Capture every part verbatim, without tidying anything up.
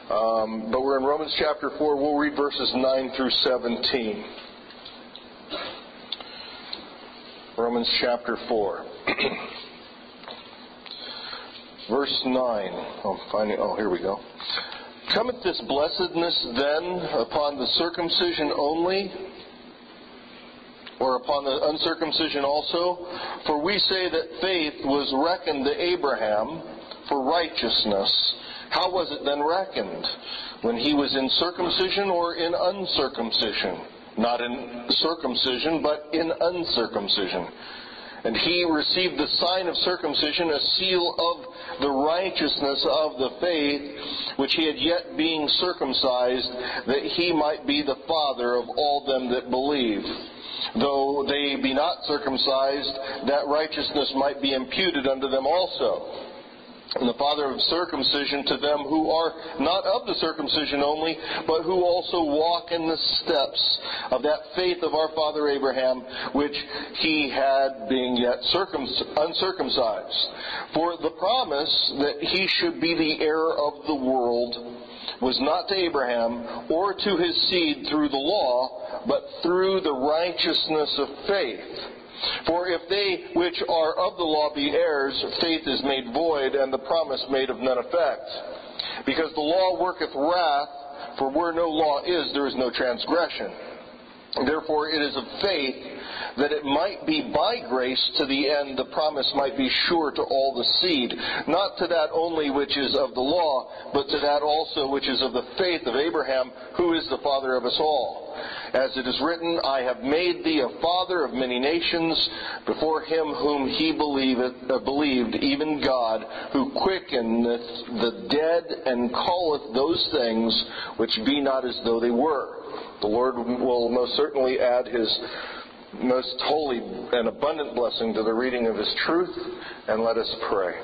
Um, but we're in Romans chapter four. We'll read verses nine through seventeen. Romans chapter four. Verse nine. Oh, finding, oh, here we go. Cometh this blessedness then upon the circumcision only, or upon the uncircumcision also? For we say that faith was reckoned to Abraham for righteousness. How was it then reckoned? When he was in circumcision or in uncircumcision? Not in circumcision, but in uncircumcision. And he received the sign of circumcision, a seal of the righteousness of the faith, which he had yet being circumcised, that he might be the father of all them that believe. Though they be not circumcised, that righteousness might be imputed unto them also. And the father of circumcision to them who are not of the circumcision only, but who also walk in the steps of that faith of our father Abraham, which he had being yet circumc- uncircumcised. For the promise that he should be the heir of the world was not to Abraham or to his seed through the law, but through the righteousness of faith. For if they which are of the law be heirs, faith is made void, and the promise made of none effect. Because the law worketh wrath, for where no law is, there is no transgression. Therefore it is of faith, that it might be by grace to the end the promise might be sure to all the seed, not to that only which is of the law, but to that also which is of the faith of Abraham, who is the father of us all. As it is written, I have made thee a father of many nations, before him whom he believeth, uh, believed, even God, who quickeneth the dead, and calleth those things which be not as though they were. The Lord will most certainly add His most holy and abundant blessing to the reading of His truth, and let us pray.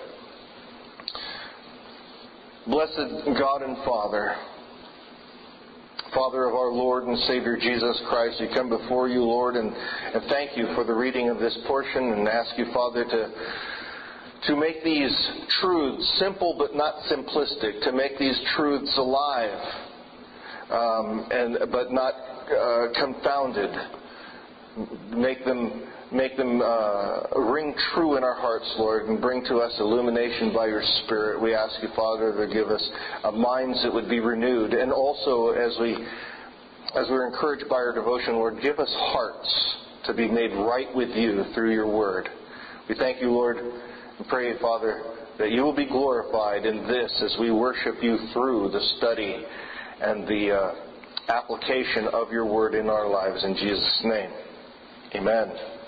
Blessed God and Father, Father of our Lord and Savior Jesus Christ, we come before you, Lord, and, and thank you for the reading of this portion, and ask you, Father, to to make these truths simple but not simplistic, to make these truths alive, um, and but not uh, confounded. Make them make them uh, ring true in our hearts, Lord, and bring to us illumination by your Spirit. We ask you, Father, to give us uh, minds that would be renewed, and also as we as we're encouraged by our devotion, Lord, give us hearts to be made right with you through your Word. We thank you, Lord, and pray, Father, that you will be glorified in this as we worship you through the study and the uh, application of your Word in our lives. In Jesus' name, amen.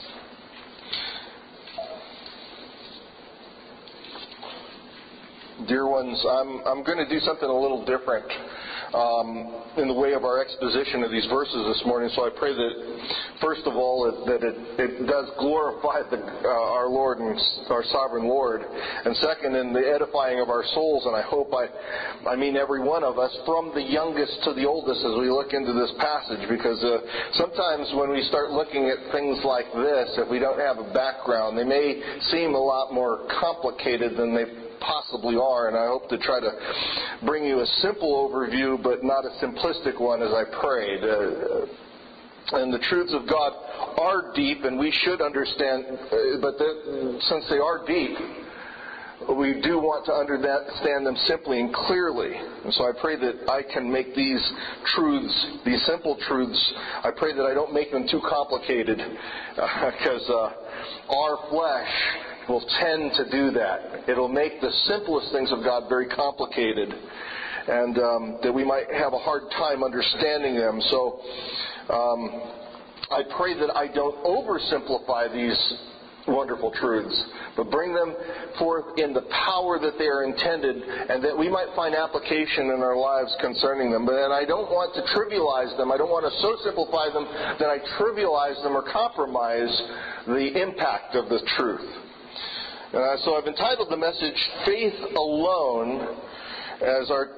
Dear ones, I'm I'm going to do something a little different um, in the way of our exposition of these verses this morning. So I pray that, first of all, that it, it does glorify the, uh, our Lord and our sovereign Lord, and second, in the edifying of our souls. And I hope I I mean every one of us, from the youngest to the oldest, as we look into this passage, because uh, sometimes when we start looking at things like this, if we don't have a background, they may seem a lot more complicated than they possibly are, and I hope to try to bring you a simple overview, but not a simplistic one, as I prayed. Uh, and the truths of God are deep, and we should understand, uh, but the, since they are deep, we do want to understand them simply and clearly. And so I pray that I can make these truths, these simple truths, I pray that I don't make them too complicated, because uh, uh, our flesh will tend to do that. It'll make the simplest things of God very complicated, and um, that we might have a hard time understanding them. So um, I pray that I don't oversimplify these wonderful truths, but bring them forth in the power that they are intended, and that we might find application in our lives concerning them. But and I don't want to trivialize them. I don't want to so simplify them that I trivialize them or compromise the impact of the truth. Uh, so I've entitled the message, Faith Alone, as our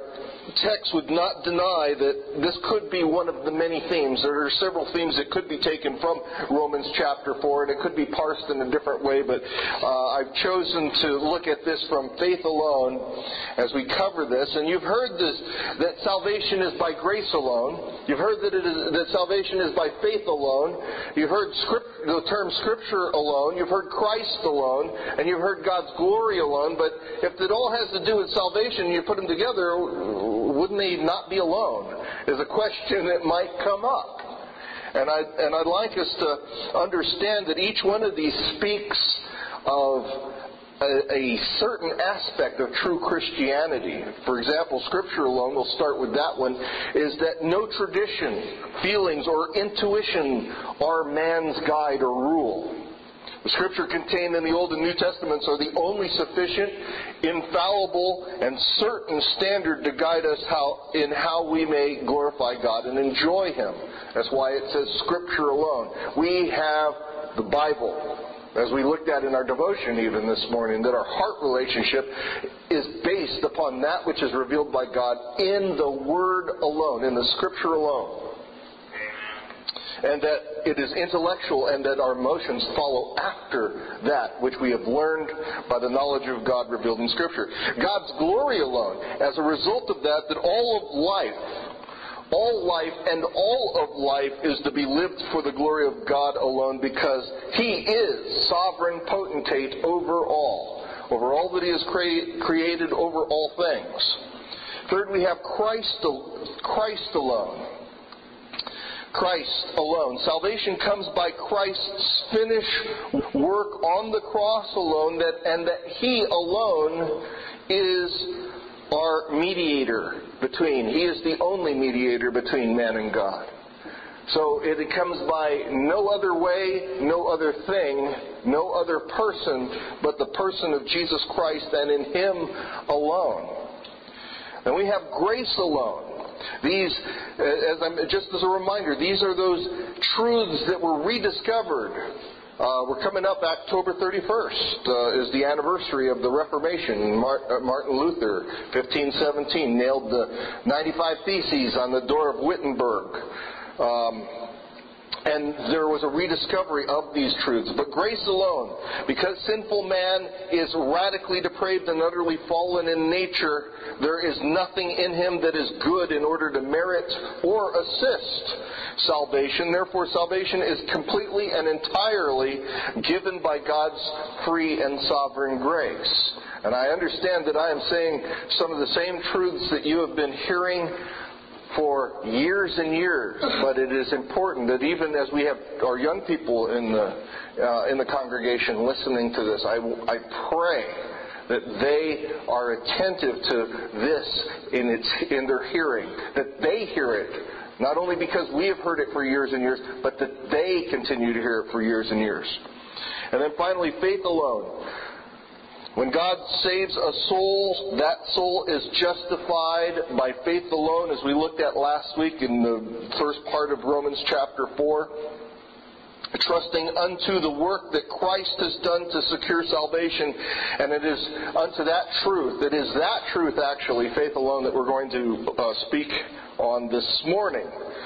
text would not deny that this could be one of the many themes. There are several themes that could be taken from Romans chapter four, and it could be parsed in a different way, but uh, I've chosen to look at this from faith alone as we cover this. And you've heard this, that salvation is by grace alone. You've heard that, it is, that salvation is by faith alone. You've heard script, the term Scripture alone. You've heard Christ alone. And you've heard God's glory alone. But if it all has to do with salvation, you put them together, wouldn't they not be alone? Is a question that might come up. And, I, and I'd like us to understand that each one of these speaks of a, a certain aspect of true Christianity. For example, Scripture alone, we'll start with that one, is that no tradition, feelings, or intuition are man's guide or rule. The Scripture contained in the Old and New Testaments are the only sufficient, infallible, and certain standard to guide us how, in how we may glorify God and enjoy Him. That's why it says Scripture alone. We have the Bible, as we looked at in our devotion even this morning, that our heart relationship is based upon that which is revealed by God in the Word alone, in the Scripture alone. And that it is intellectual, and that our emotions follow after that which we have learned by the knowledge of God revealed in Scripture. God's glory alone. As a result of that, that all of life, all life and all of life is to be lived for the glory of God alone, because He is sovereign potentate over all, over all that He has cre- created, over all things. Third, we have Christ, Christ alone. Christ alone. Salvation comes by Christ's finished work on the cross alone, that, and that He alone is our mediator between. He is the only mediator between man and God. So it comes by no other way, no other thing, no other person, but the person of Jesus Christ, and in Him alone. And we have grace alone. These, as I'm, just as a reminder, these are those truths that were rediscovered. Uh, we're coming up October thirty-first uh, is the anniversary of the Reformation. Martin Luther, fifteen seventeen, nailed the ninety-five Theses on the door of Wittenberg. Um, And there was a rediscovery of these truths. But grace alone, because sinful man is radically depraved and utterly fallen in nature, there is nothing in him that is good in order to merit or assist salvation. Therefore, salvation is completely and entirely given by God's free and sovereign grace. And I understand that I am saying some of the same truths that you have been hearing for years and years, but it is important that even as we have our young people in the uh, in the congregation listening to this, I, I pray that they are attentive to this in its in their hearing, that they hear it, not only because we have heard it for years and years, but that they continue to hear it for years and years. And then finally, faith alone. When God saves a soul, that soul is justified by faith alone, as we looked at last week in the first part of Romans chapter four. Trusting unto the work that Christ has done to secure salvation. And it is unto that truth, it is that truth actually, faith alone, that we're going to uh, speak on this morning.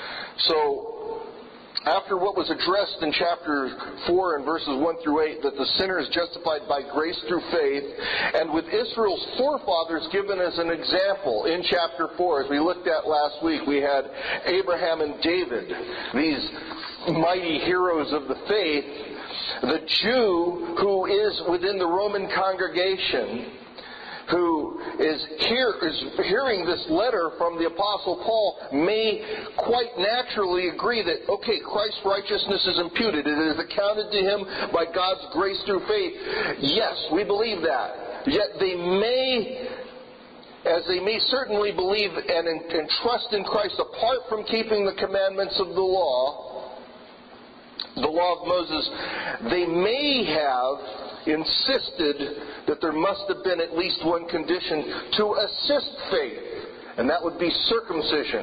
So, after what was addressed in chapter four and verses one through eight, that the sinner is justified by grace through faith, and with Israel's forefathers given as an example in chapter four, as we looked at last week, we had Abraham and David, these mighty heroes of the faith, the Jew who is within the Roman congregation, who is, hear, is hearing this letter from the Apostle Paul, may quite naturally agree that, okay, Christ's righteousness is imputed. It is accounted to him by God's grace through faith. Yes, we believe that. Yet they may, as they may certainly believe and, and trust in Christ apart from keeping the commandments of the law, the law of Moses, they may have insisted that there must have been at least one condition to assist faith, and that would be circumcision,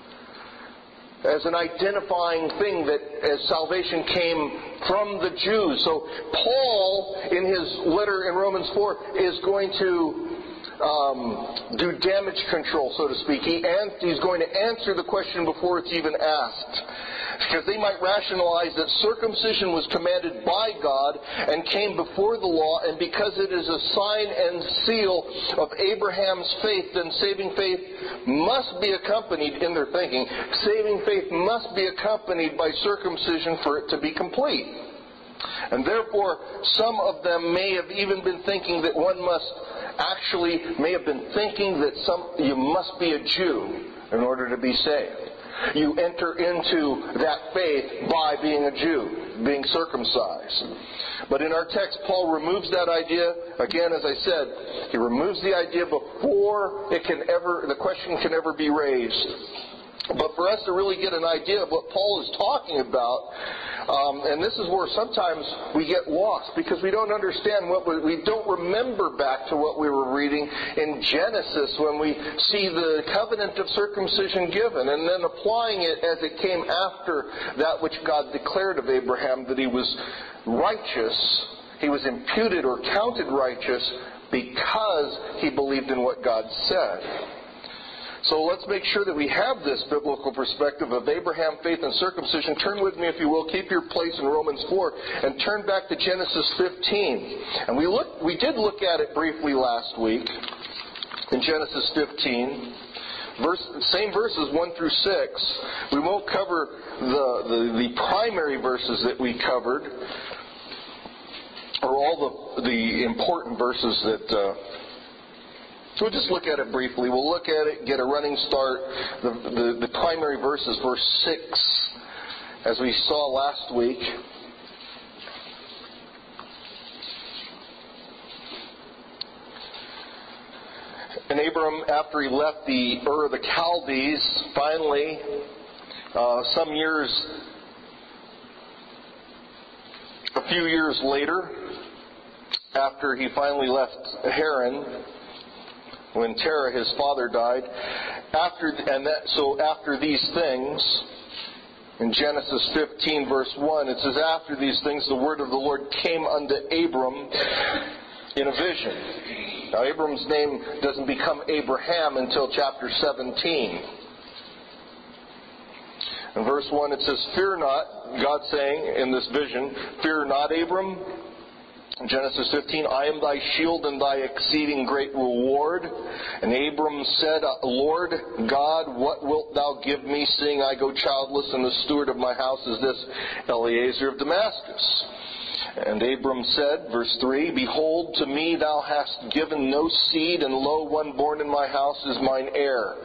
as an identifying thing that as salvation came from the Jews. So Paul, in his letter in Romans four, is going to um, do damage control, so to speak. He an- he's going to answer the question before it's even asked. Because they might rationalize that circumcision was commanded by God and came before the law, and because it is a sign and seal of Abraham's faith, then saving faith must be accompanied, in their thinking, saving faith must be accompanied by circumcision for it to be complete. And therefore, some of them may have even been thinking that one must actually, may have been thinking that some you must be a Jew in order to be saved. You enter into that faith by being a Jew, being circumcised. But in our text, Paul removes that idea. Again, as I said, he removes the idea before it can ever, the question can ever be raised. But for us to really get an idea of what Paul is talking about, um, and this is where sometimes we get lost because we don't understand what we, we don't remember back to what we were reading in Genesis when we see the covenant of circumcision given, and then applying it as it came after that which God declared of Abraham, that he was righteous, he was imputed or counted righteous because he believed in what God said. So let's make sure that we have this biblical perspective of Abraham, faith, and circumcision. Turn with me, if you will, keep your place in Romans four, and turn back to Genesis fifteen. And we look, we did look at it briefly last week in Genesis fifteen. Verse, same verses one through six. We won't cover the, the, the primary verses that we covered, or all the, the important verses that... Uh, So we'll just look at it briefly. We'll look at it, get a running start. The, the, the primary verse is verse six, as we saw last week. And Abram, after he left the Ur of the Chaldees, finally, uh, some years, a few years later, after he finally left Haran, when Terah, his father, died, after and that, so after these things, in Genesis fifteen, verse one, it says, after these things, the word of the Lord came unto Abram in a vision. Now, Abram's name doesn't become Abraham until chapter seventeen. In verse one, it says, fear not, God saying in this vision, fear not, Abram. In Genesis fifteen, I am thy shield and thy exceeding great reward. And Abram said, Lord God, what wilt thou give me, seeing I go childless, and the steward of my house is this Eliezer of Damascus? And Abram said, verse three, behold, to me thou hast given no seed, and lo, one born in my house is mine heir.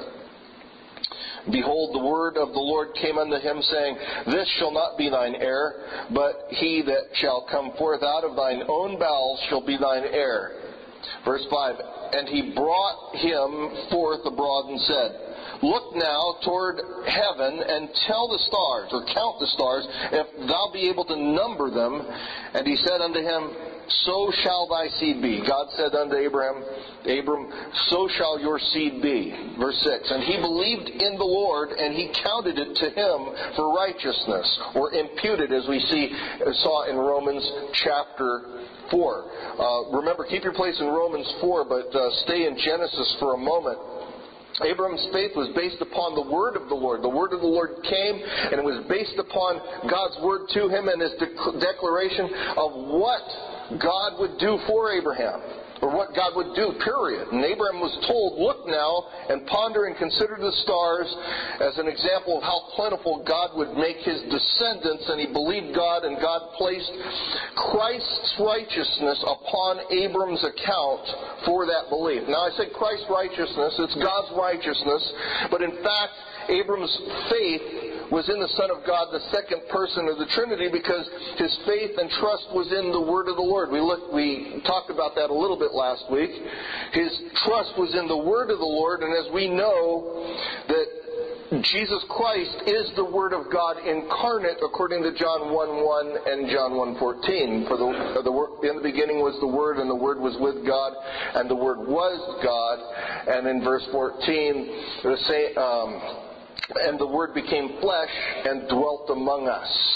Behold, the word of the Lord came unto him, saying, this shall not be thine heir, but he that shall come forth out of thine own bowels shall be thine heir. Verse five, and he brought him forth abroad and said, look now toward heaven, and tell the stars, or count the stars, if thou be able to number them. And he said unto him, so shall thy seed be. God said unto Abraham, Abram, so shall your seed be. Verse six, and he believed in the Lord, and he counted it to him for righteousness, or imputed, as we see saw in Romans chapter four. Uh, remember, keep your place in Romans four, but uh, stay in Genesis for a moment. Abram's faith was based upon the word of the Lord. The word of the Lord came, and it was based upon God's word to him and his de- declaration of what God would do for Abraham, or what God would do, period. And Abraham was told, look now and ponder and consider the stars as an example of how plentiful God would make his descendants. And he believed God, and God placed Christ's righteousness upon Abram's account for that belief. Now, I said Christ's righteousness, it's God's righteousness, but in fact, Abram's faith was in the Son of God, the second person of the Trinity, because his faith and trust was in the word of the Lord. We looked, we talked about that a little bit last week. His trust was in the word of the Lord, and as we know that Jesus Christ is the Word of God incarnate, according to John one one and John one fourteen. For the, the in the beginning was the Word, and the Word was with God, and the Word was God. And in verse fourteen, the same. Um, And the Word became flesh and dwelt among us.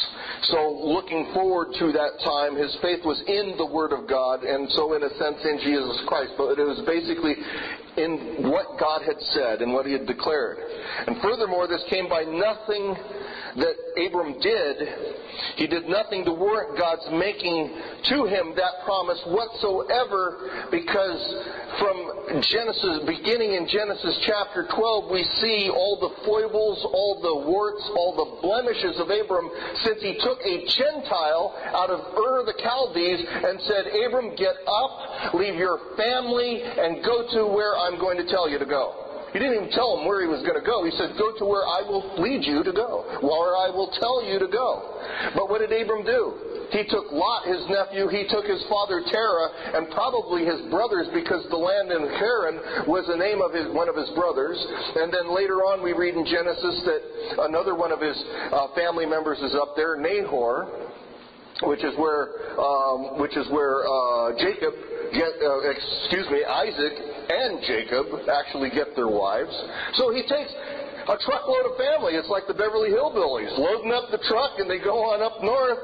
So looking forward to that time, his faith was in the Word of God, and so in a sense in Jesus Christ. But it was basically in what God had said and what he had declared. And furthermore, this came by nothing that Abram did. He did nothing to warrant God's making to him that promise whatsoever, because from Genesis, beginning in Genesis chapter twelve, we see all the foibles, all the warts, all the blemishes of Abram, since he took a Gentile out of Ur the Chaldees and said, Abram, get up, leave your family, and go to where I'm going to tell you to go. He didn't even tell him where he was going to go. He said, go to where I will lead you to go, where I will tell you to go. But what did Abram do? He took Lot, his nephew, he took his father Terah, and probably his brothers, because the land in Haran was the name of his, one of his brothers. And then later on we read in Genesis that another one of his uh, family members is up there, Nahor, which is where um, which is where uh, Jacob get uh, excuse me Isaac and Jacob actually get their wives. So he takes a truckload of family. It's like the Beverly Hillbillies loading up the truck and they go on up north.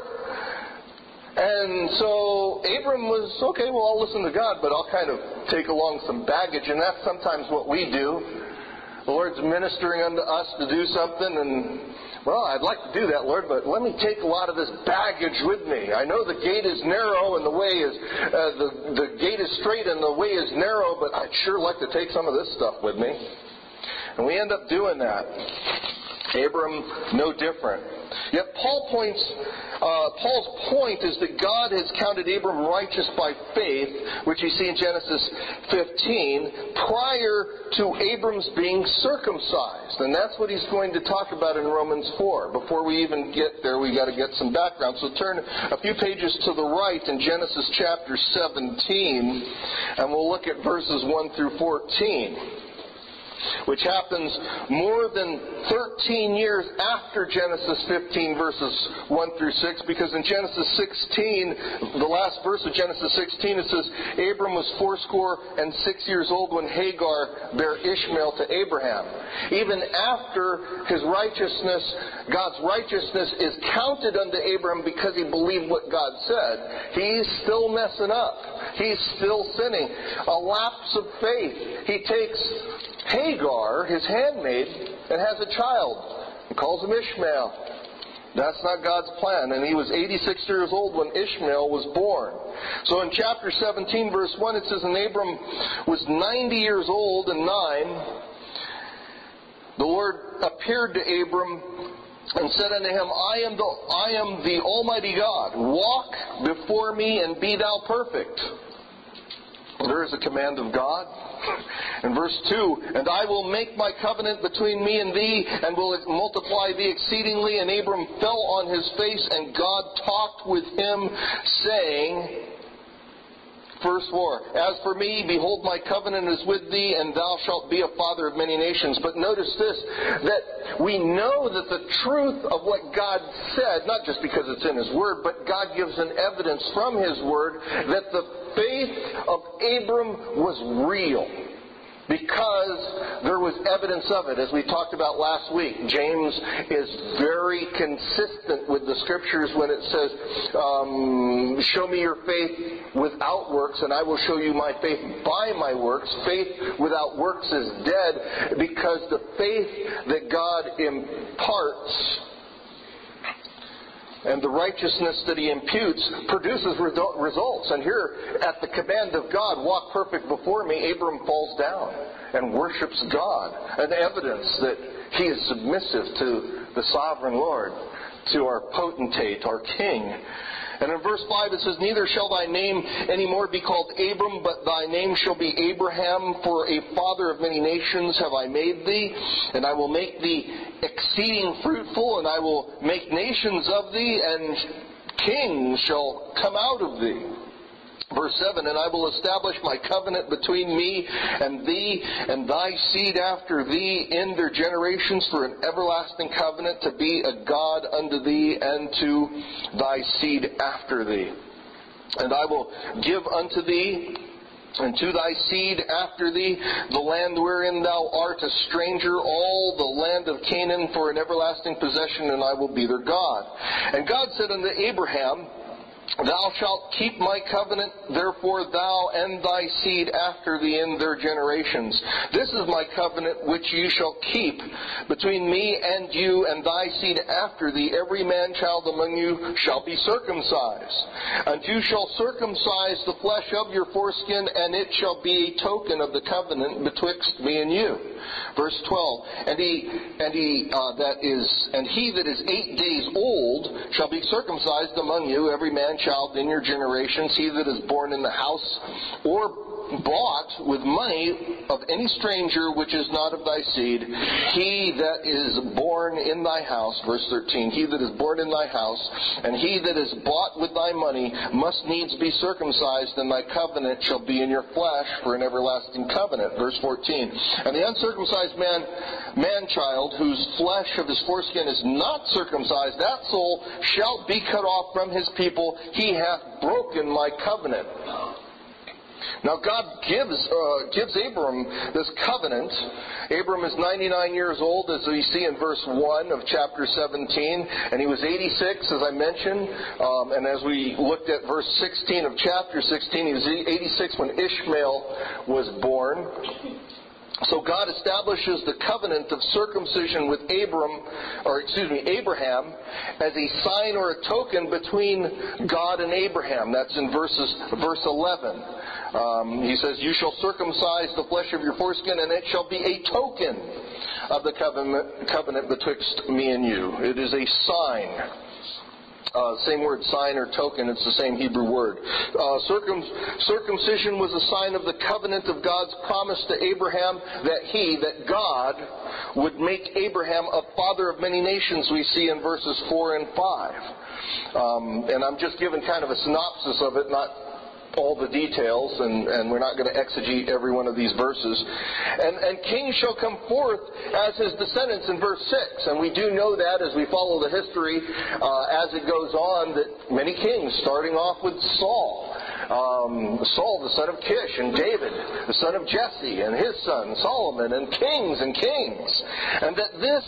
And so Abram was, okay, well, I'll listen to God, but I'll kind of take along some baggage. And that's sometimes what we do. The Lord's ministering unto us to do something, and, well, I'd like to do that, Lord, but let me take a lot of this baggage with me. I know the gate is narrow and the way is, uh, the, the gate is straight and the way is narrow, but I'd sure like to take some of this stuff with me. And we end up doing that. Abram, no different. Yet Paul points, uh, Paul's point is that God has counted Abram righteous by faith, which you see in Genesis fifteen, prior to Abram's being circumcised. And that's what he's going to talk about in Romans four. Before we even get there, we've got to get some background. So turn a few pages to the right in Genesis chapter seventeen, and we'll look at verses one through fourteen. Which happens more than thirteen years after Genesis fifteen, verses one through six, because in Genesis sixteen, the last verse of Genesis sixteen, it says, Abram was fourscore and six years old when Hagar bare Ishmael to Abraham. Even after his righteousness, God's righteousness is counted unto Abram because he believed what God said, he's still messing up. He's still sinning. A lapse of faith. He takes Hagar, his handmaid, and has a child. He calls him Ishmael. That's not God's plan. And he was eighty-six years old when Ishmael was born. So in chapter seventeen, verse one, it says, and Abram was ninety years old and nine. The Lord appeared to Abram and said unto him, I am the, I am the Almighty God. Walk before me and be thou perfect. There is a command of God. In verse two, and I will make my covenant between me and thee, and will multiply thee exceedingly. And Abram fell on his face, and God talked with him, saying, verse four, as for me, behold, my covenant is with thee, and thou shalt be a father of many nations. But notice this, that we know that the truth of what God said, not just because it's in his word, but God gives an evidence from his word that the faith of Abram was real, because there was evidence of it. As we talked about last week, James is very consistent with the Scriptures when it says, um, show me your faith without works, and I will show you my faith by my works. Faith without works is dead, because the faith that God imparts and the righteousness that he imputes produces results. And here, at the command of God, walk perfect before me, Abram falls down and worships God. An evidence that he is submissive to the sovereign Lord, to our potentate, our king. And in verse five it says, neither shall thy name any more be called Abram, but thy name shall be Abraham, for a father of many nations have I made thee, and I will make thee exceeding fruitful, and I will make nations of thee, and kings shall come out of thee. Verse seven, and I will establish my covenant between me and thee and thy seed after thee in their generations for an everlasting covenant, to be a God unto thee and to thy seed after thee. And I will give unto thee And to thy seed after thee, the land wherein thou art a stranger, all the land of Canaan for an everlasting possession, and I will be their God. And God said unto Abraham, Thou shalt keep my covenant, therefore thou and thy seed after thee in their generations. This is my covenant which you shall keep between me and you and thy seed after thee. Every man child among you shall be circumcised. And you shall circumcise the flesh of your foreskin, and it shall be a token of the covenant betwixt me and you. Verse twelve. And he and he uh, that is and he that is eight days old shall be circumcised among you, every man child in your generations, he that is born in the house or bought with money of any stranger which is not of thy seed, he that is born in thy house, verse thirteen, he that is born in thy house, and he that is bought with thy money must needs be circumcised, and thy covenant shall be in your flesh for an everlasting covenant. Verse fourteen, and the uncircumcised man, man-child, whose flesh of his foreskin is not circumcised, that soul shall be cut off from his people. He hath broken my covenant. Now God gives uh, gives Abram this covenant. Abram is ninety-nine years old, as we see in verse one of chapter seventeen, and he was eighty-six, as I mentioned. Um, and as we looked at verse sixteen of chapter sixteen, he was eighty-six when Ishmael was born. So God establishes the covenant of circumcision with Abram, or excuse me, Abraham, as a sign or a token between God and Abraham. That's in verses verse eleven. Um, he says, "You shall circumcise the flesh of your foreskin, and it shall be a token of the covenant, covenant betwixt me and you." It is a sign. Uh, same word, sign or token, it's the same Hebrew word. Uh, circum, circumcision was a sign of the covenant of God's promise to Abraham that he, that God, would make Abraham a father of many nations, we see in verses four and five. Um, and I'm just giving kind of a synopsis of it, not all the details, and, and we're not going to exegete every one of these verses. And, and kings shall come forth as his descendants in verse six. And we do know that as we follow the history uh, as it goes on, that many kings, starting off with Saul, um, Saul the son of Kish, and David the son of Jesse, and his son Solomon, and kings and kings. And that this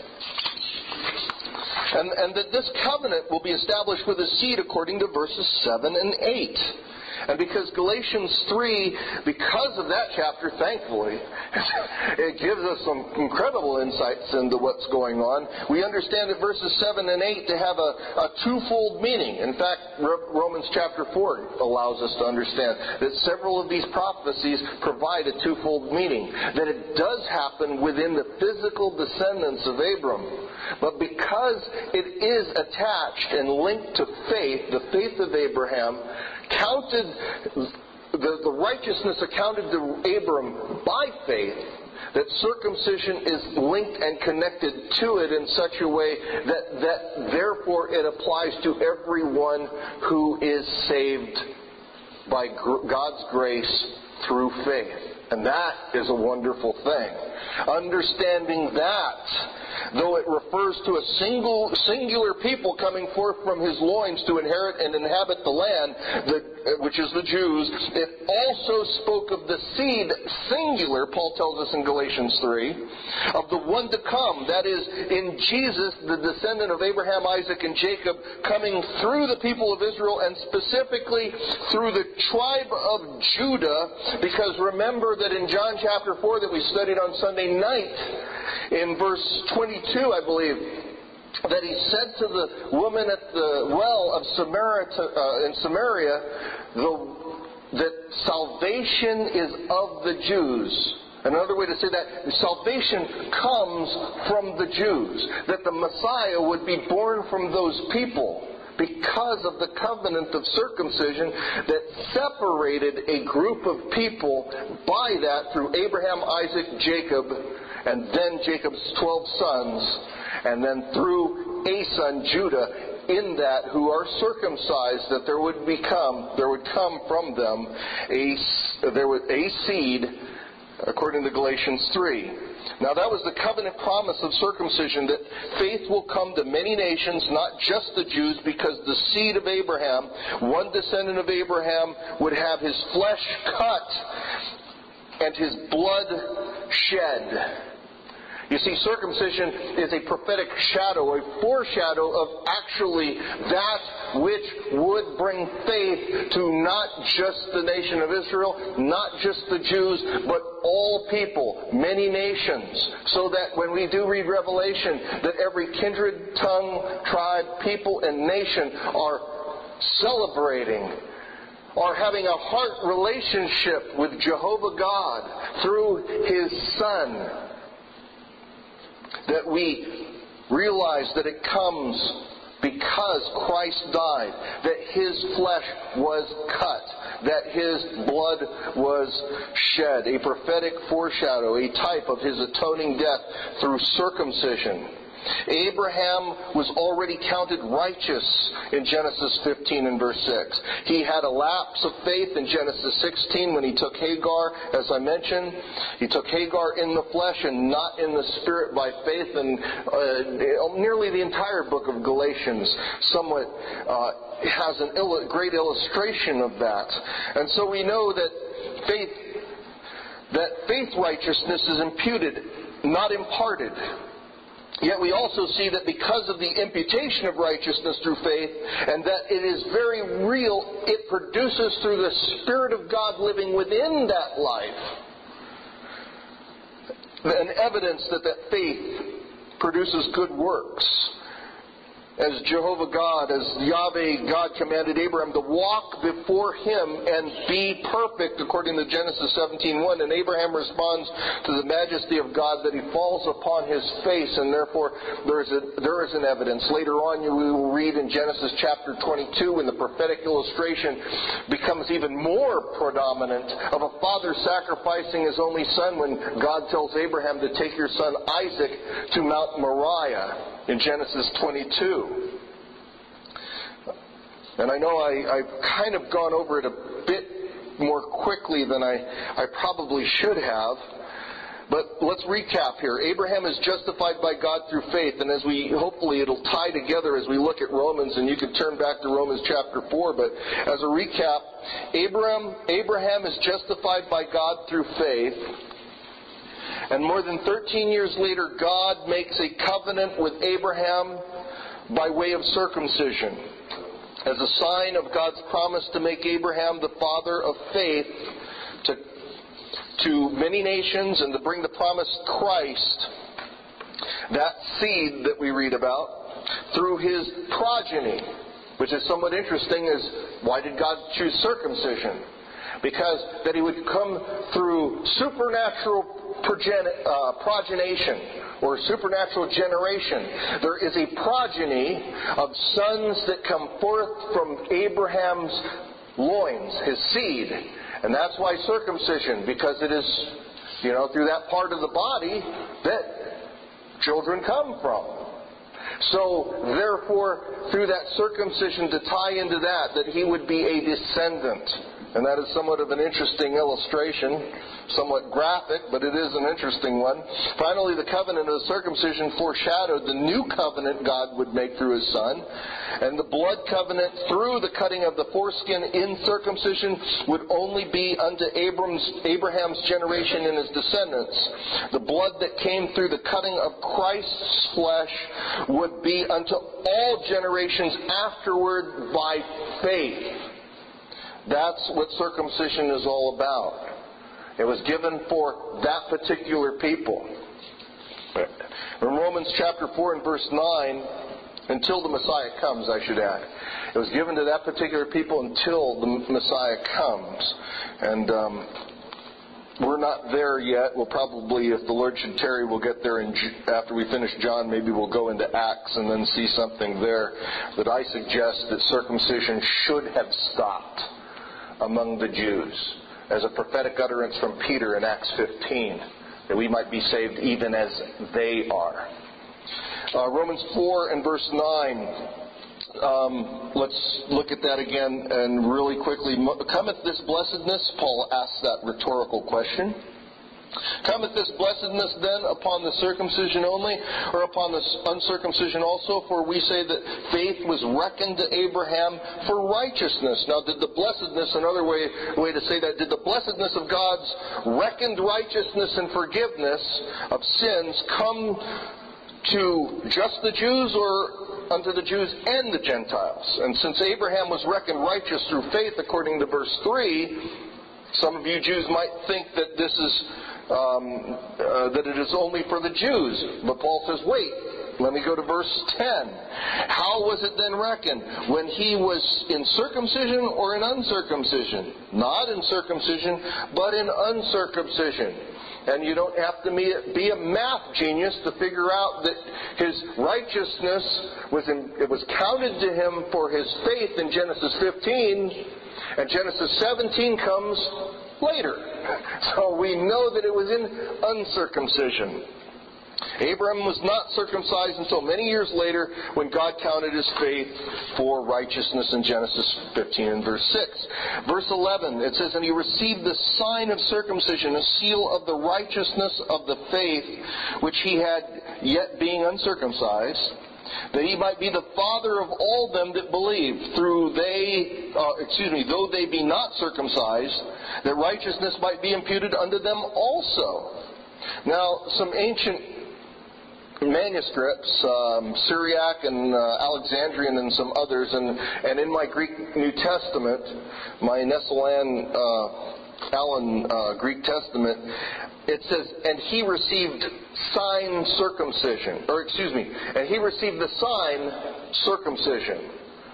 And, and that this covenant will be established with a seed according to verses seven and eight. And because Galatians three, because of that chapter, thankfully, it gives us some incredible insights into what's going on. We understand that verses seven and eight to have a, a twofold meaning. In fact, Romans chapter four allows us to understand that several of these prophecies provide a twofold meaning. That it does happen within the physical descendants of Abram. But because it is attached and linked to faith, the faith of Abraham, counted, the, the righteousness accounted to Abram by faith, that circumcision is linked and connected to it in such a way that, that therefore it applies to everyone who is saved by gr- God's grace through faith. And that is a wonderful thing. Understanding that, though it refers to a single, singular people coming forth from his loins to inherit and inhabit the land, the, which is the Jews, it also spoke of the seed, singular, Paul tells us in Galatians three, of the one to come. That is, in Jesus, the descendant of Abraham, Isaac, and Jacob, coming through the people of Israel, and specifically through the tribe of Judah, because remember that in John chapter four that we studied on Sunday night, in verse twenty-two, I believe, that he said to the woman at the well of Samaria, uh, in Samaria, the, that salvation is of the Jews. Another way to say that, salvation comes from the Jews. That the Messiah would be born from those people because of the covenant of circumcision that separated a group of people by that through Abraham, Isaac, Jacob, and then Jacob's twelve sons, and then through a son, Judah, in that who are circumcised, that there would become, there would come from them a, there would a seed, according to Galatians three. Now that was the covenant promise of circumcision, that faith will come to many nations, not just the Jews, because the seed of Abraham, one descendant of Abraham, would have his flesh cut and his blood shed. You see, circumcision is a prophetic shadow, a foreshadow of actually that which would bring faith to not just the nation of Israel, not just the Jews, but all people, many nations. So that when we do read Revelation, that every kindred, tongue, tribe, people, and nation are celebrating, are having a heart relationship with Jehovah God through His Son. That we realize that it comes because Christ died, that His flesh was cut, that His blood was shed, a prophetic foreshadow, a type of His atoning death through circumcision. Abraham was already counted righteous in Genesis fifteen and verse six. He had a lapse of faith in Genesis sixteen when he took Hagar, as I mentioned. He took Hagar in the flesh and not in the spirit by faith. And uh, nearly the entire book of Galatians somewhat uh, has a il- great illustration of that. And so we know that faith, that faith righteousness is imputed, not imparted. Yet we also see that because of the imputation of righteousness through faith, and that it is very real, it produces through the Spirit of God living within that life an evidence that that faith produces good works. As Jehovah God, as Yahweh God commanded Abraham to walk before Him and be perfect, according to Genesis seventeen one. And Abraham responds to the majesty of God that he falls upon his face, and therefore there is, a, there is an evidence. Later on you will read in Genesis chapter twenty-two, when the prophetic illustration becomes even more predominant of a father sacrificing his only son, when God tells Abraham to take your son Isaac to Mount Moriah in Genesis twenty-two. And I know I, I've kind of gone over it a bit more quickly than I, I probably should have. But let's recap here. Abraham is justified by God through faith. And as we, hopefully it'll tie together as we look at Romans. And you can turn back to Romans chapter four. But as a recap, Abraham, Abraham is justified by God through faith. And more than thirteen years later, God makes a covenant with Abraham by way of circumcision, as a sign of God's promise to make Abraham the father of faith to, to many nations, and to bring the promised Christ, that seed that we read about, through his progeny. Which is somewhat interesting, is why did God choose circumcision? Because that he would come through supernatural progen- uh, progenation, or supernatural generation. There is a progeny of sons that come forth from Abraham's loins, his seed. And that's why circumcision, because it is, you know, through that part of the body that children come from. So, therefore, through that circumcision, to tie into that, that he would be a descendant. And that is somewhat of an interesting illustration, somewhat graphic, but it is an interesting one. Finally, the covenant of circumcision foreshadowed the new covenant God would make through His Son. And the blood covenant through the cutting of the foreskin in circumcision would only be unto Abram's, Abraham's generation and his descendants. The blood that came through the cutting of Christ's flesh would be unto all generations afterward by faith. That's what circumcision is all about. It was given for that particular people. In Romans chapter four and verse nine, until the Messiah comes, I should add. It was given to that particular people until the Messiah comes. And um, we're not there yet. We'll probably, if the Lord should tarry, we'll get there in, after we finish John. Maybe we'll go into Acts and then see something there that I suggest that circumcision should have stopped among the Jews, as a prophetic utterance from Peter in Acts fifteen, that we might be saved even as they are. Uh, Romans four and verse nine, um, let's look at that again and really quickly. Cometh this blessedness? Paul asks that rhetorical question. Cometh this blessedness then upon the circumcision only, or upon the uncircumcision also? For we say that faith was reckoned to Abraham for righteousness. Now, did the blessedness, another way, way to say that, did the blessedness of God's reckoned righteousness and forgiveness of sins come to just the Jews, or unto the Jews and the Gentiles? And since Abraham was reckoned righteous through faith, according to verse three, some of you Jews might think that this is Um, uh, that it is only for the Jews. But Paul says, wait, let me go to verse ten. How was it then reckoned? When he was in circumcision or in uncircumcision? Not in circumcision, but in uncircumcision. And you don't have to be a math genius to figure out that his righteousness was in, it was counted to him for his faith in Genesis fifteen, and Genesis seventeen comes later. So we know that it was in uncircumcision. Abraham was not circumcised until many years later when God counted his faith for righteousness in Genesis fifteen and verse six. Verse eleven, it says, and he received the sign of circumcision, a seal of the righteousness of the faith which he had yet being uncircumcised, that he might be the father of all them that believe, through they, uh, excuse me, though they be not circumcised, that righteousness might be imputed unto them also. Now, some ancient manuscripts, um, Syriac and uh, Alexandrian and some others, and, and in my Greek New Testament, my Nestle-Aland uh, Allen uh, Greek Testament, it says, and he received sign circumcision, or excuse me, and he received the sign circumcision.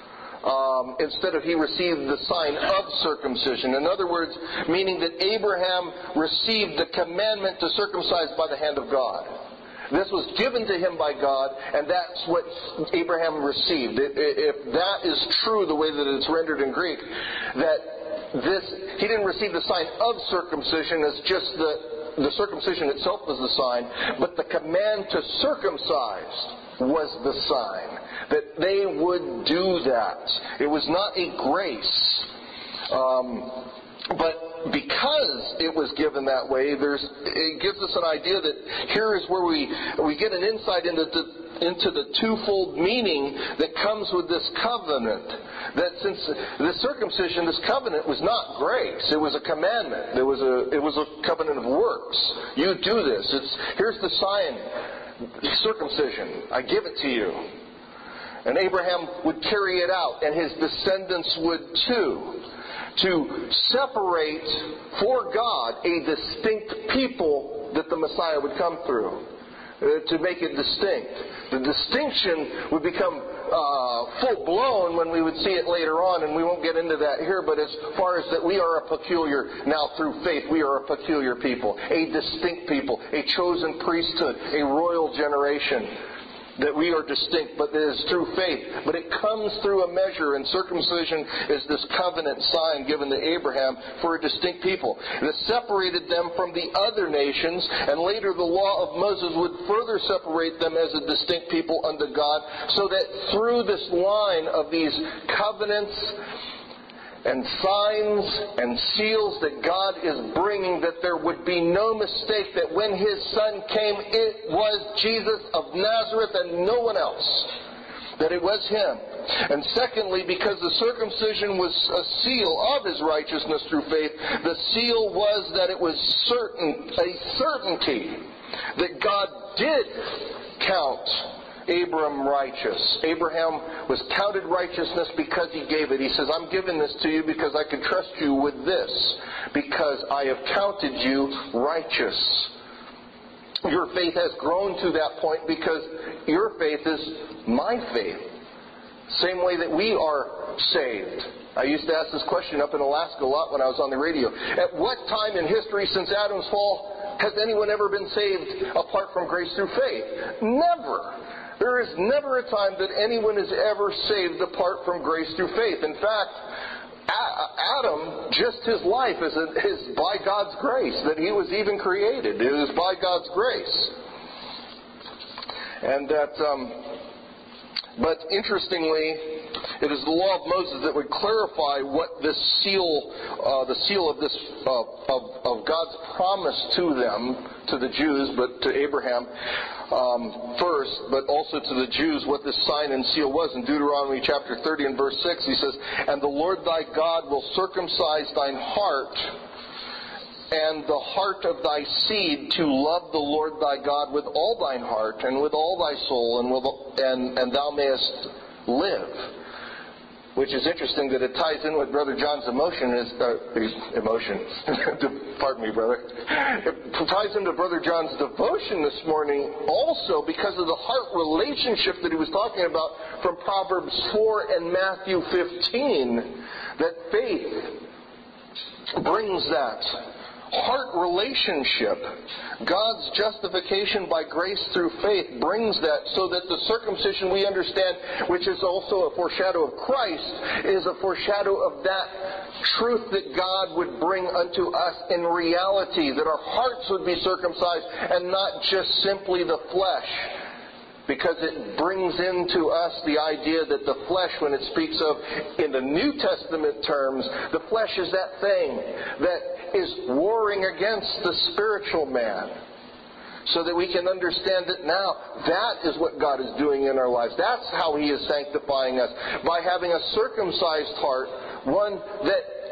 Um, instead of he received the sign of circumcision. In other words, meaning that Abraham received the commandment to circumcise by the hand of God. This was given to him by God, and that's what Abraham received. If that is true, the way that it's rendered in Greek, that this, he didn't receive the sign of circumcision as just the, the circumcision itself was the sign, but the command to circumcise was the sign. That they would do that. It was not a grace. Um, But because it was given that way, there's, it gives us an idea that here is where we we get an insight into the, into the twofold meaning that comes with this covenant. That since the circumcision, this covenant was not grace; it was a commandment. It was a it was a covenant of works. You do this. It's here's the sign, circumcision. I give it to you. And Abraham would carry it out, and his descendants would too, to separate for God a distinct people that the Messiah would come through, uh, to make it distinct. The distinction would become uh, full-blown when we would see it later on, and we won't get into that here, but as far as that we are a peculiar, now through faith, we are a peculiar people, a distinct people, a chosen priesthood, a royal generation. That we are distinct, but it is through faith. But it comes through a measure, and circumcision is this covenant sign given to Abraham for a distinct people. That separated them from the other nations, and later the law of Moses would further separate them as a distinct people unto God, so that through this line of these covenants and signs and seals that God is bringing, that there would be no mistake that when His Son came, it was Jesus of Nazareth and no one else. That it was Him. And secondly, because the circumcision was a seal of His righteousness through faith, the seal was that it was certain, a certainty that God did count Abram righteous. Abraham was counted righteousness because he gave it. He says, I'm giving this to you because I can trust you with this, because I have counted you righteous. Your faith has grown to that point because your faith is my faith. Same way that we are saved. I used to ask this question up in Alaska a lot when I was on the radio. At what time in history since Adam's fall has anyone ever been saved apart from grace through faith? Never. There is never a time that anyone is ever saved apart from grace through faith. In fact, Adam, just his life is, is by God's grace, that he was even created. It is by God's grace. And that, um, but interestingly, It is the law of Moses that would clarify what this seal, uh, the seal of this uh, of, of God's promise to them, to the Jews, but to Abraham um, first, but also to the Jews, what this sign and seal was. In Deuteronomy chapter thirty and verse six, he says, "And the Lord thy God will circumcise thine heart and the heart of thy seed to love the Lord thy God with all thine heart and with all thy soul, and with, and, and thou mayest live." Which is interesting that it ties in with Brother John's emotion. Is uh, emotion. Pardon me, brother. It ties into Brother John's devotion this morning also because of the heart relationship that he was talking about from Proverbs four and Matthew fifteen. That faith brings that heart relationship. God's justification by grace through faith brings that, so that the circumcision we understand, which is also a foreshadow of Christ, is a foreshadow of that truth that God would bring unto us in reality, that our hearts would be circumcised and not just simply the flesh. Because it brings into us the idea that the flesh, when it speaks of in the New Testament terms, the flesh is that thing that is warring against the spiritual man. So that we can understand that now that is what God is doing in our lives. That's how He is sanctifying us. By having a circumcised heart, one that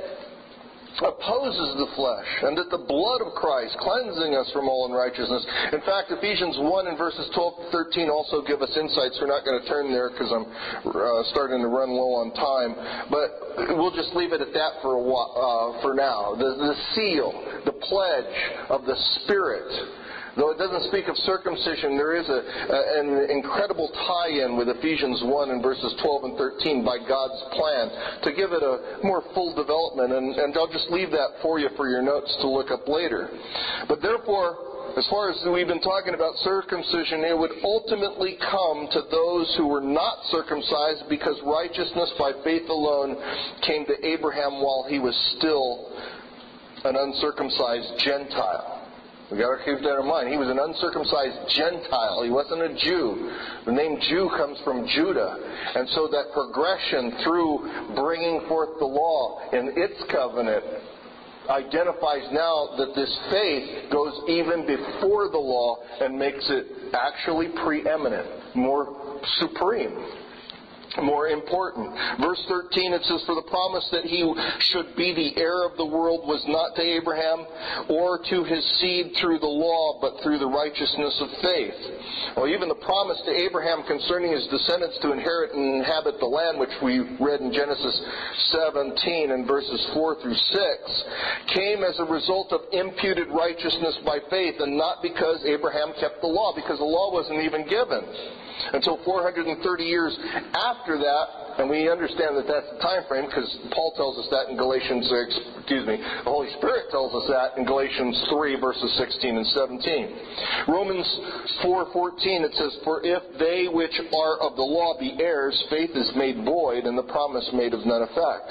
opposes the flesh, and that the blood of Christ cleansing us from all unrighteousness. In fact, Ephesians one and verses twelve to thirteen also give us insights. We're not going to turn there because I'm uh, starting to run low on time, but we'll just leave it at that for a while, uh, for now. The, the seal, the pledge of the Spirit. Though it doesn't speak of circumcision, there is a, a, an incredible tie-in with Ephesians one and verses twelve and thirteen by God's plan to give it a more full development. And, and I'll just leave that for you for your notes to look up later. But therefore, as far as we've been talking about circumcision, it would ultimately come to those who were not circumcised because righteousness by faith alone came to Abraham while he was still an uncircumcised Gentile. We've got to keep that in mind. He was an uncircumcised Gentile. He wasn't a Jew. The name Jew comes from Judah. And so that progression through bringing forth the law in its covenant identifies now that this faith goes even before the law and makes it actually preeminent, more supreme, more important. Verse thirteen, it says, "For the promise that he should be the heir of the world was not to Abraham or to his seed through the law, but through the righteousness of faith." Well, even the promise to Abraham concerning his descendants to inherit and inhabit the land, which we read in Genesis seventeen and verses four through six, came as a result of imputed righteousness by faith, and not because Abraham kept the law, because the law wasn't even given until four hundred thirty years after that. And we understand that that's the time frame because Paul tells us that in Galatians, excuse me, the Holy Spirit tells us that in Galatians three, verses sixteen and seventeen. Romans four fourteen, it says, "For if they which are of the law be heirs, faith is made void, and the promise made of none effect."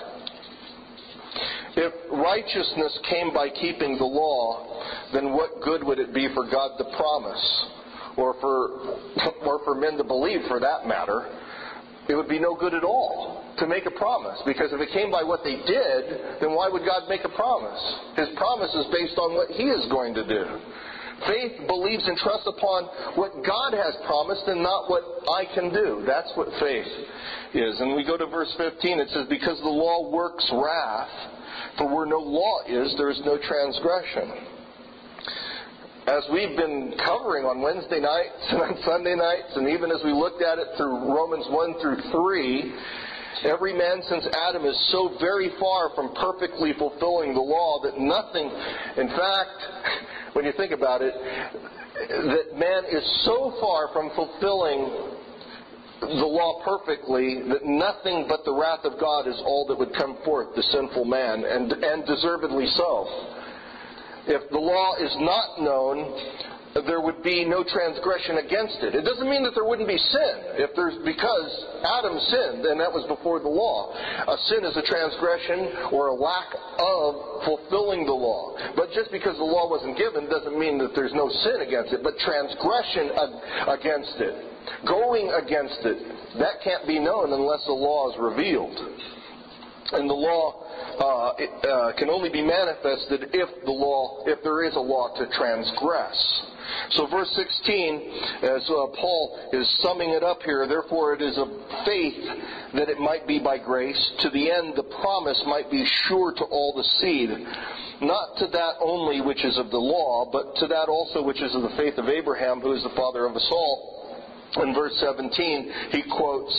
If righteousness came by keeping the law, then what good would it be for God to promise? Or for, or for men to believe, for that matter? It would be no good at all to make a promise. Because if it came by what they did, then why would God make a promise? His promise is based on what He is going to do. Faith believes and trusts upon what God has promised and not what I can do. That's what faith is. And we go to verse fifteen. It says, "Because the law works wrath, for where no law is, there is no transgression." As we've been covering on Wednesday nights and on Sunday nights, and even as we looked at it through Romans one through three, every man since Adam is so very far from perfectly fulfilling the law that nothing, in fact, when you think about it, that man is so far from fulfilling the law perfectly that nothing but the wrath of God is all that would come forth, the sinful man, and, and deservedly so. If the law is not known, there would be no transgression against it. It doesn't mean that there wouldn't be sin, if there's because Adam sinned, and that was before the law. A sin is a transgression or a lack of fulfilling the law. But just because the law wasn't given doesn't mean that there's no sin against it, but transgression against it, going against it, that can't be known unless the law is revealed. And the law uh, it, uh, can only be manifested if the law, if there is a law to transgress. So verse sixteen, as uh, Paul is summing it up here, therefore it is of faith that it might be by grace, to the end the promise might be sure to all the seed, not to that only which is of the law, but to that also which is of the faith of Abraham, who is the father of us all. In verse seventeen, he quotes...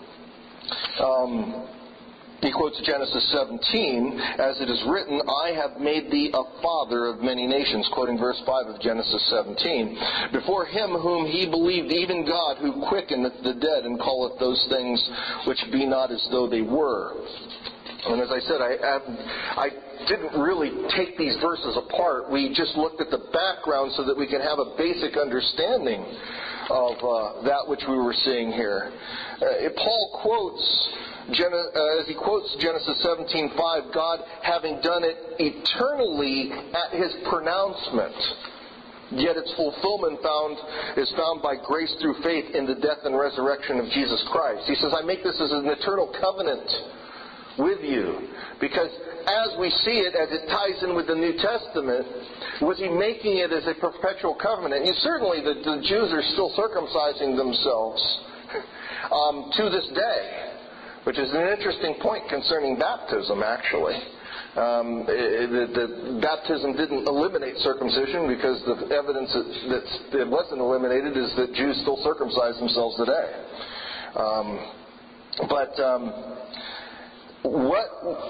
Um, He quotes Genesis seventeen, as it is written, I have made thee a father of many nations, quoting verse five of Genesis seventeen. Before him whom he believed, even God, who quickeneth the dead, and calleth those things which be not as though they were. And as I said, I, I, I didn't really take these verses apart. We just looked at the background so that we can have a basic understanding of uh, that which we were seeing here. Uh, Paul quotes... Gen- uh, as he quotes Genesis seventeen five, God having done it eternally at his pronouncement, yet its fulfillment found is found by grace through faith in the death and resurrection of Jesus Christ. He says, I make this as an eternal covenant with you, because as we see it, as it ties in with the New Testament, was he making it as a perpetual covenant? And certainly the, the Jews are still circumcising themselves um, to this day. Which is an interesting point concerning baptism, actually. Um, it, it, the baptism didn't eliminate circumcision, because the evidence that, that it wasn't eliminated is that Jews still circumcise themselves today. Um, but um, what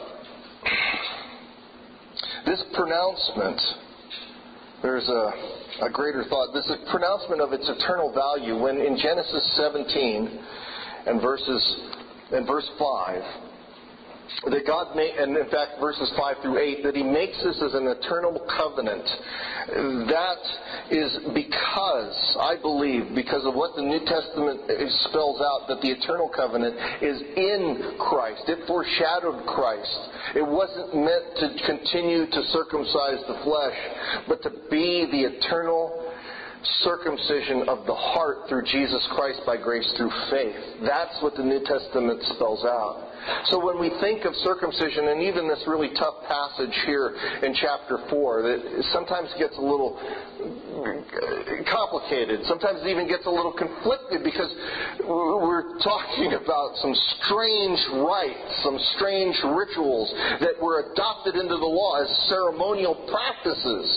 this pronouncement, there's a, a greater thought. This pronouncement of its eternal value, when in Genesis seventeen and verses. In verse five, that God made, and in fact verses five through eight, that he makes this as an eternal covenant. That is because, I believe, because of what the New Testament spells out, that the eternal covenant is in Christ. It foreshadowed Christ. It wasn't meant to continue to circumcise the flesh, but to be the eternal circumcision of the heart through Jesus Christ by grace through faith. That's what the New Testament spells out. So when we think of circumcision, and even this really tough passage here in chapter four, that sometimes gets a little complicated, sometimes it even gets a little conflicted, because we're talking about some strange rites, some strange rituals that were adopted into the law as ceremonial practices.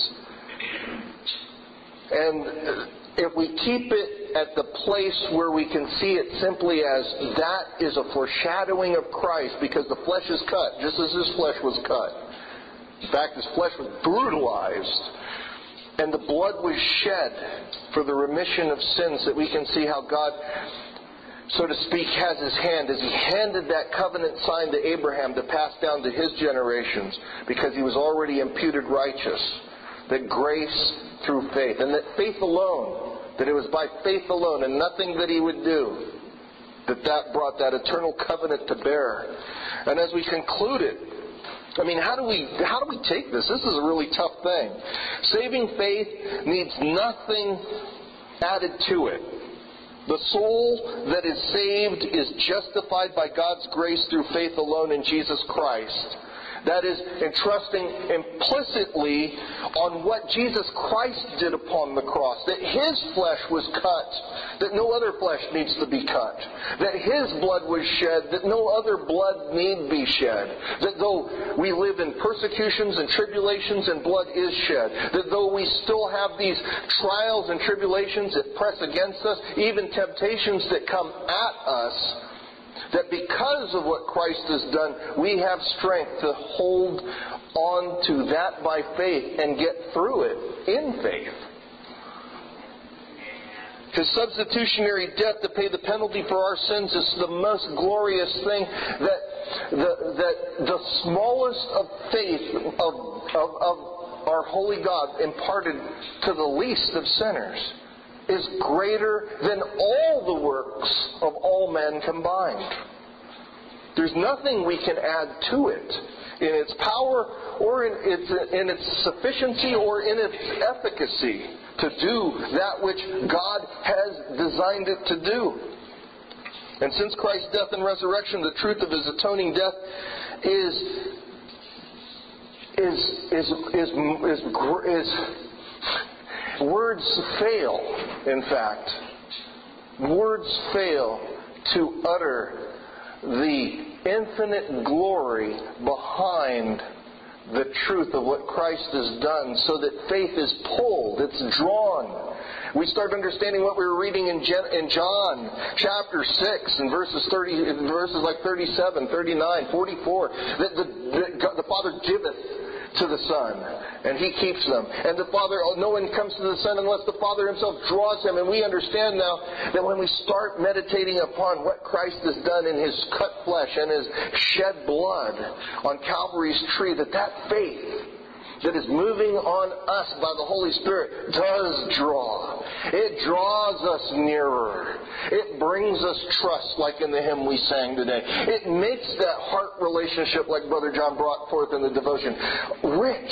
And if we keep it at the place where we can see it simply as that is a foreshadowing of Christ, because the flesh is cut, just as his flesh was cut. In fact, his flesh was brutalized, and the blood was shed for the remission of sins, that we can see how God, so to speak, has his hand, as he handed that covenant sign to Abraham to pass down to his generations, because he was already imputed righteous. That grace through faith, and that faith alone, that it was by faith alone and nothing that he would do, that that brought that eternal covenant to bear. And as we conclude it, I mean, how do we how do we take this? This is a really tough thing. Saving faith needs nothing added to it. The soul that is saved is justified by God's grace through faith alone in Jesus Christ. That is, entrusting implicitly on what Jesus Christ did upon the cross. That his flesh was cut, that no other flesh needs to be cut. That his blood was shed, that no other blood need be shed. That though we live in persecutions and tribulations and blood is shed. That though we still have these trials and tribulations that press against us, even temptations that come at us, that because of what Christ has done, we have strength to hold on to that by faith and get through it in faith. His substitutionary death to pay the penalty for our sins is the most glorious thing, that the, that the smallest of faith, of, of, of our holy God imparted to the least of sinners is greater than all the works of all men combined. There's nothing we can add to it in its power or in its, in its sufficiency or in its efficacy to do that which God has designed it to do. And since Christ's death and resurrection, the truth of His atoning death is is is is is, is, is words fail. In fact, words fail to utter the infinite glory behind the truth of what Christ has done, so that faith is pulled, it's drawn. We start understanding what we were reading in John chapter six and verses thirty, verses like thirty-seven, thirty-nine, forty-four, that the, the, the Father giveth to the Son, and He keeps them. And the Father, no one comes to the Son unless the Father Himself draws him. And we understand now that when we start meditating upon what Christ has done in His cut flesh and His shed blood on Calvary's tree, that that faith that is moving on us by the Holy Spirit does draw. It draws us nearer. It brings us trust, like in the hymn we sang today. It makes that heart relationship, like Brother John brought forth in the devotion, rich.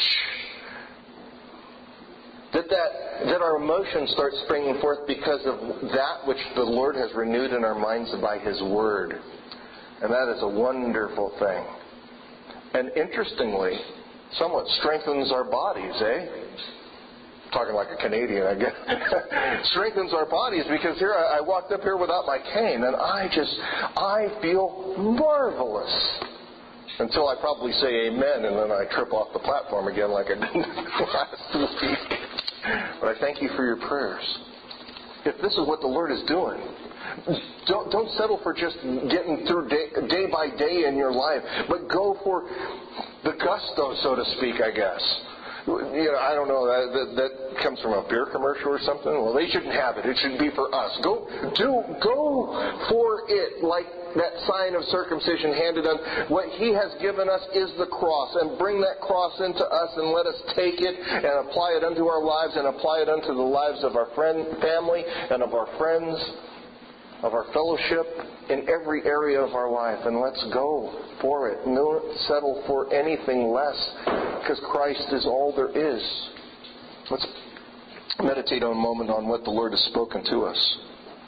That, that, that our emotions start springing forth because of that which the Lord has renewed in our minds by His Word. And that is a wonderful thing. And interestingly, somewhat strengthens our bodies, eh? Talking like a Canadian, I guess. Strengthens our bodies, because here I, I walked up here without my cane, and I just, I feel marvelous. Until I probably say amen, and then I trip off the platform again like I did last week. But I thank you for your prayers. If this is what the Lord is doing, don't, don't settle for just getting through day, day by day in your life, but go for the gusto, so to speak, I guess. You know, I don't know, that, that, that comes from a beer commercial or something. Well, they shouldn't have it. It should be for us. Go, do, go for it like that sign of circumcision handed on. What He has given us is the cross, and bring that cross into us, and let us take it and apply it unto our lives, and apply it unto the lives of our friend, family, and of our friends, of our fellowship, in every area of our life. And let's go for it. Don't settle for anything less, because Christ is all there is. Let's meditate on a moment on what the Lord has spoken to us.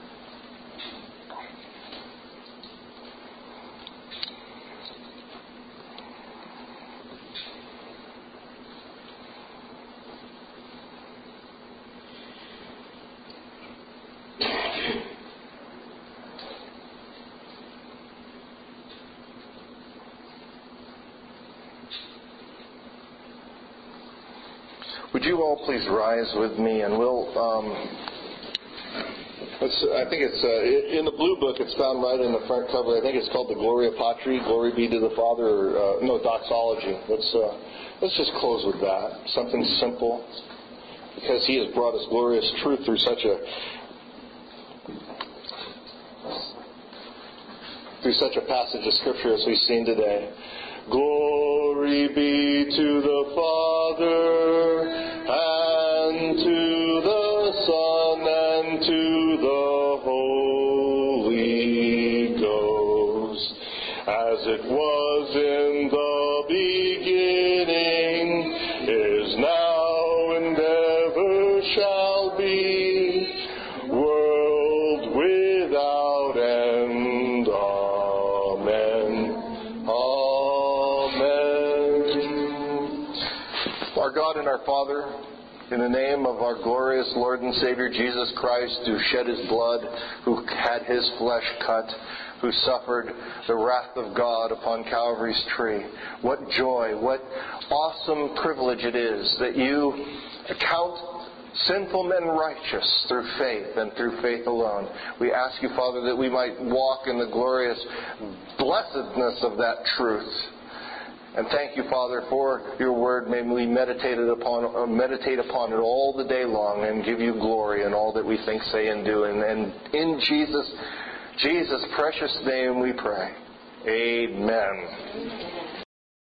Would you all please rise with me, and we'll, um, let's, I think it's, uh, in the blue book, it's found right in the front cover. I think it's called the Gloria Patri, Glory be to the Father, or, uh, no, Doxology. Let's, uh, let's just close with that. Something simple, because He has brought us glorious truth through such a, through such a passage of Scripture as we've seen today. Glory be to the Father, and to the Son, and to the Holy Ghost, as it was in the beginning, is now, and ever shall be, world without end. Amen. Our God and our Father, in the name of our glorious Lord and Savior Jesus Christ, who shed His blood, who had His flesh cut, who suffered the wrath of God upon Calvary's tree, what joy, what awesome privilege it is that You account sinful men righteous through faith, and through faith alone. We ask You, Father, that we might walk in the glorious blessedness of that truth. And thank You, Father, for Your word. May we meditate upon, uh, meditate upon it all the day long, and give You glory in all that we think, say, and do. And, and in Jesus, Jesus' precious name we pray. Amen.